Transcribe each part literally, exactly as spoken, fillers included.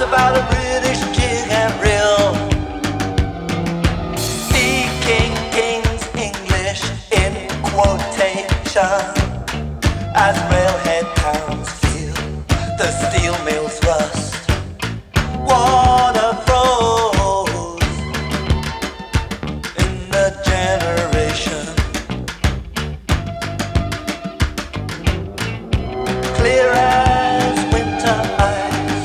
about a British king and reel, speaking King's English in quotation, as railhead towns feel the steel mills rust, water froze in the generation, clear as winter ice.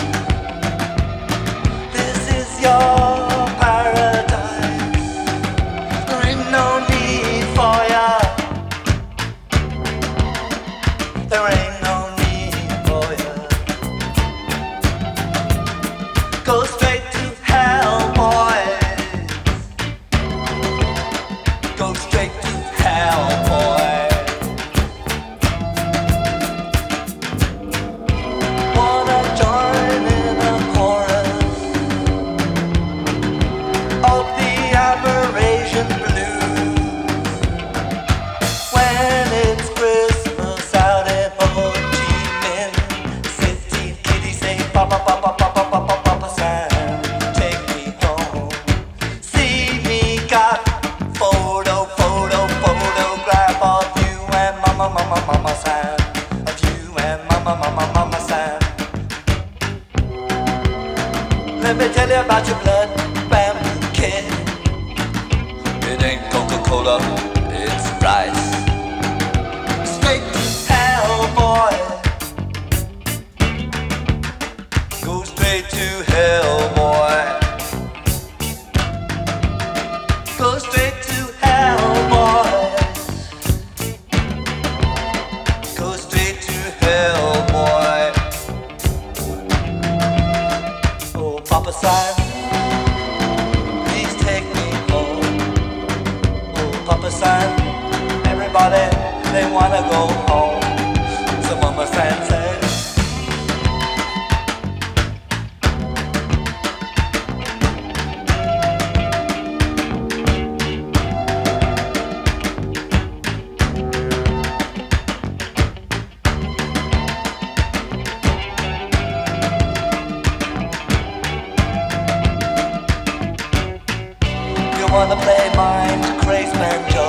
This is your paradise. There ain't no need for ya. There ain't no need for ya. Go straight to hell, boys. Go straight to hell, boys. Wanna join in a chorus of the aberration blues when it's Christmas out in Ho Chi Minh City. Kitty say, Papa, Papa, Papa, Papa, Papa Sam, take me home. See me got photo, photo, photograph of you and Mama, Mama, Mama Sam, of you and Mama, Mama, Mama Sam. Let me tell you about your blood bamboo kid. It ain't Coca-Cola, it's rice. Straight to hell, boy. Go straight to hell, boy. Go straight to hell, boy. Go straight to hell, boy. Oh, Papa Sam, please take me home. Oh, Papa Sam, everybody, they wanna go home. So Mama Sam says, you wanna play mind craze banjo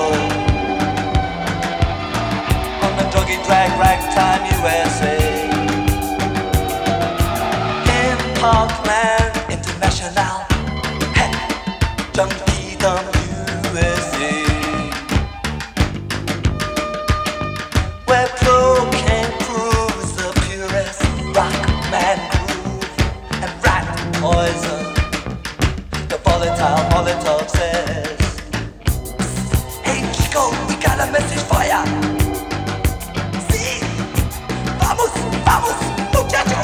on the doggy drag ragtime U S A in Parkland International, hey, Junkie Dumb U S A, where cocaine proves the purest rock man groove and rat poison. The volatile Molotov says, hey Chico, we got a message for ya. See? Vamos, vamos, muchacho.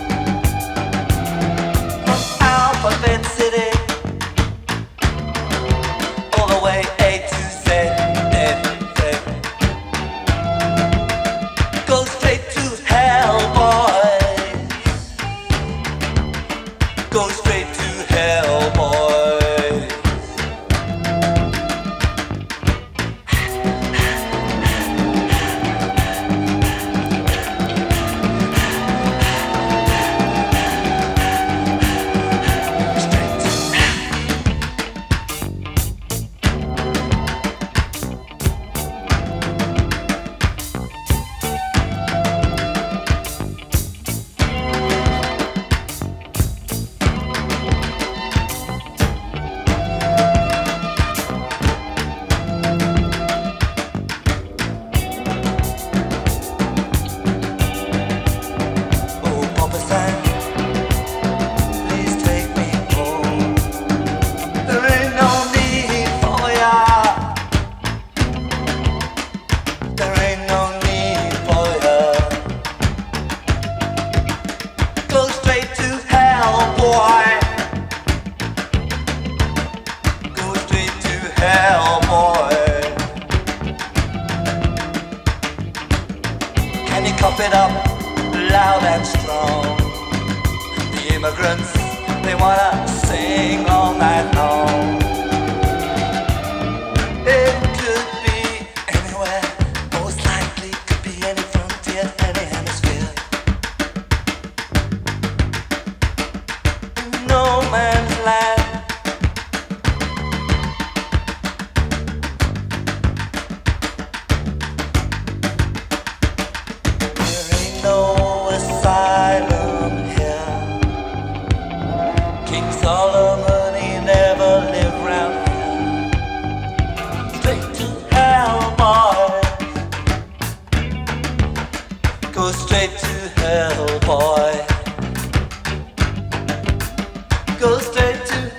From Alphabet City all the way A to Z, Z, Z. Go straight to hell, boys. Go straight to hell, boys. Oh, Papa Sam, please take me home. There ain't no need for ya. There ain't no need for ya. Go straight to hell, boy. Go straight to hell, boy. Can you cough it up loud and strong? The immigrants, they wanna sing all night long. It could be anywhere, most likely could be any frontier, any hemisphere. Go straight to hell, boy. Go straight to